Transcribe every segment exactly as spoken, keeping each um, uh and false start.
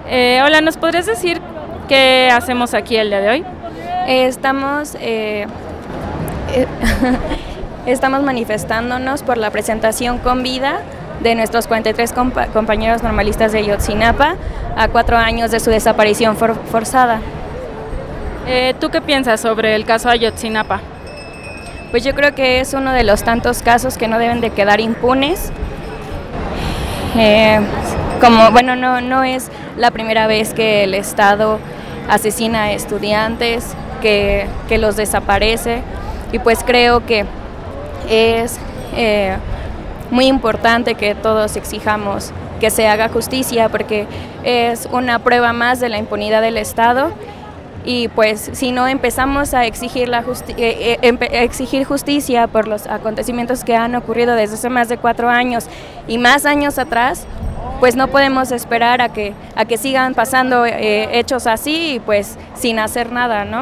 Eh, hola, ¿nos podrías decir qué hacemos aquí el día de hoy? Eh, estamos, eh, eh, estamos manifestándonos por la presentación con vida de nuestros cuarenta y tres compa compañeros normalistas de Ayotzinapa a cuatro años de su desaparición for forzada. Eh, ¿Tú qué piensas sobre el caso Ayotzinapa? Pues yo creo que es uno de los tantos casos que no deben de quedar impunes. Eh, como, bueno, no, no es la primera vez que el Estado asesina a estudiantes, que, que los desaparece, y pues creo que es eh, muy importante que todos exijamos que se haga justicia, porque es una prueba más de la impunidad del Estado. Y pues si no empezamos a exigir, la justi eh, eh, exigir justicia por los acontecimientos que han ocurrido desde hace más de cuatro años y más años atrás, pues no podemos esperar a que, a que sigan pasando eh, hechos así y pues sin hacer nada, ¿no?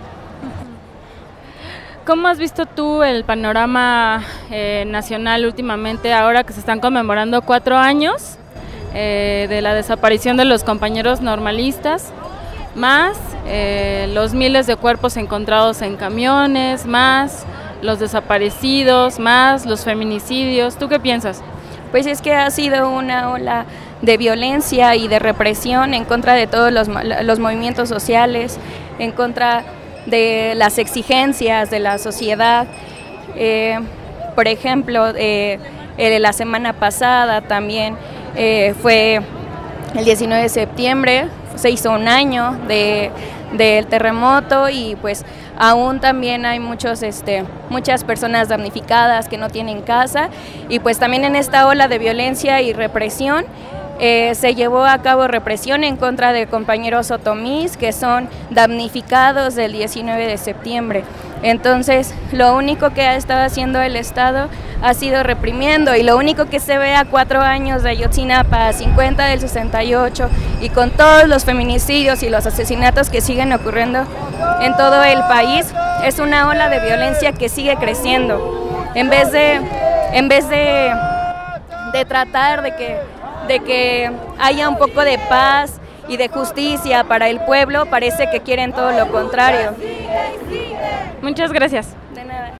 ¿Cómo has visto tú el panorama eh, nacional últimamente, ahora que se están conmemorando cuatro años eh, de la desaparición de los compañeros normalistas, más eh, los miles de cuerpos encontrados en camiones, más los desaparecidos, más los feminicidios? ¿Tú qué piensas? Pues es que ha sido una ola de violencia y de represión en contra de todos los, los movimientos sociales, en contra de las exigencias de la sociedad. Eh, por ejemplo, eh, eh, la semana pasada también eh, fue el diecinueve de septiembre, se hizo un año de, del terremoto y pues aún también hay muchos, este, muchas personas damnificadas que no tienen casa, y pues también en esta ola de violencia y represión eh, se llevó a cabo represión en contra de compañeros otomís que son damnificados del diecinueve de septiembre. Entonces, lo único que ha estado haciendo el Estado ha sido reprimiendo, y lo único que se ve a cuatro años de Ayotzinapa, a cincuenta del sesenta y ocho, y con todos los feminicidios y los asesinatos que siguen ocurriendo en todo el país, es una ola de violencia que sigue creciendo. En vez de, en vez de, de tratar de que, de que haya un poco de paz y de justicia para el pueblo, parece que quieren todo lo contrario. Muchas gracias.